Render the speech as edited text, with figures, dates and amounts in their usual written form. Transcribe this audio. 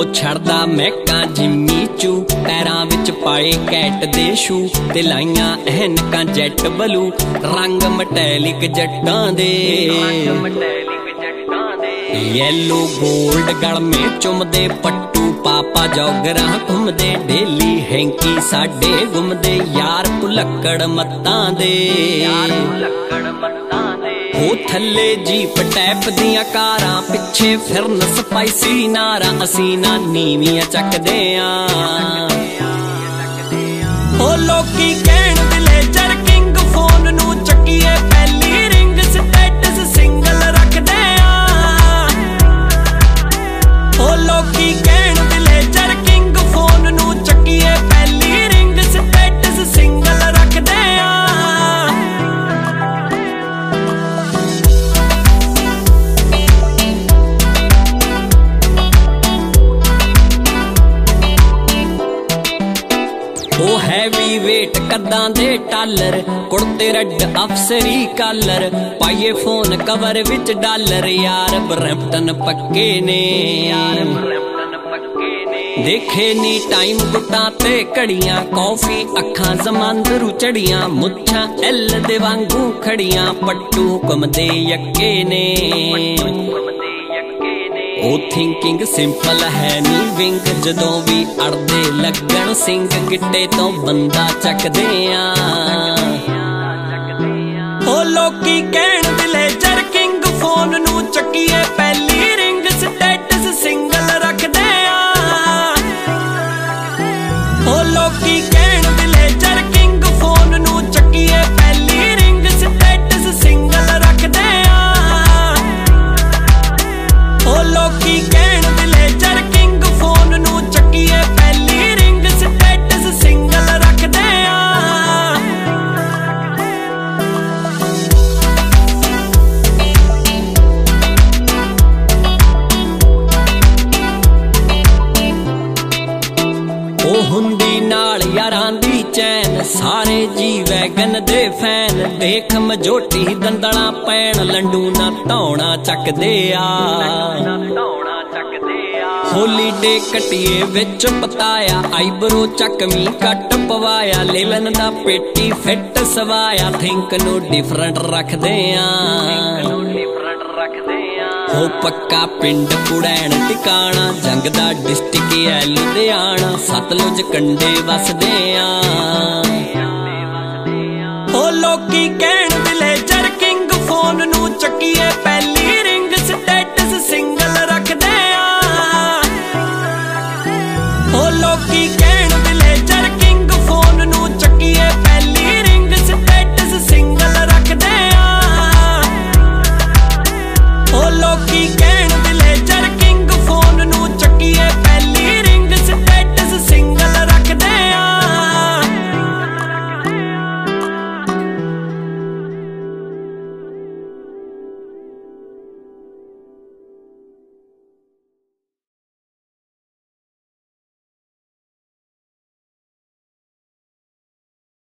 छड़दा महका जिम्मी चू, पैरां विच पाए कैट दे शू, ते लाइयां ऐनकां जैट ब्लू, रंग मटैलिक जट्टां दे। येलो गोल्ड गल में चुमदे पट्टू, पापा जौगरां घुमदे डेली, हैंकी साडे घुमदे यार भुलक्कड़ मत्तां दे। ओ थल्ले जीप टैप दियां कारां, पिछे फिरन स्पाइसी नारां, असीं ना नीवियां चकदे आं। ओ लोकी कहण दिले जरकिंग, फोन नू चकीए पहली रिंग, स्टेटस सिंगल रखदे आं। ओ लोकी कहण दिले जरकिंग, फोन नू चकीए पहली रिंग, स्टेटस सिंगल रखदे आं। ओ हैवी वेट कद्दां दे टालर, कुड़ते रड अफसरी कालर, पाइए फोन कवर विच डॉलर, यार ब्रैम्पटन पक्के ने। देखे नी टाइम गुट्टां ते घड़ियां, कॉफी अखां जमांदरू चढ़ियां, मुच्छां एल दे वांगू खड़ियां, पट्टू हुकमदे यक्के ने। ओ थिंकिंग सिंपल है नी विंग, जदों भी अड़दे लगन सिंग, गिट्टे तो बंदा चकदे आं। ओ लोकी कहण दिले जरकिंग, फोन नू चकीए पहली रिंग, स्टेटस सिंगल रखदे आं। ओ लोकी कहण दिले जरकिंग, फोन नू चकीए पहली रिंग, स्टेटस सिंगल रखदे आं। ओ लोकी कहण दिले जरकिंग, फोन नू चकीए पहली रिंग, स्टेटस सिंगल रखदे आं। ओ हुंदी नाल यारां दी चैन, सारे जी वैगन दे फैन, देख मजोटी दंदलां पैण, लंडू ना धौणा चकदे आ। होलीडे कटिए विच पताया, आईब्रो चकमी कट पवाया, लेलन दा पेटी फिट सवाया, थिंक नू डिफरेंट रखदे आं। हो पक्का पिंड पुड़ैन टिकाणा, जंग दा डिस्ट्रिक्ट है लुधियाना, सतलुज कंडे वसदे आं। ओ लोकी कहण दिले जरकिंग, फोन नू चकीए पहली रिंग, स्टेटस सिंगल रखदे आं। ओ लोकी कहण दिले जरकिंग, फोन नू चकीए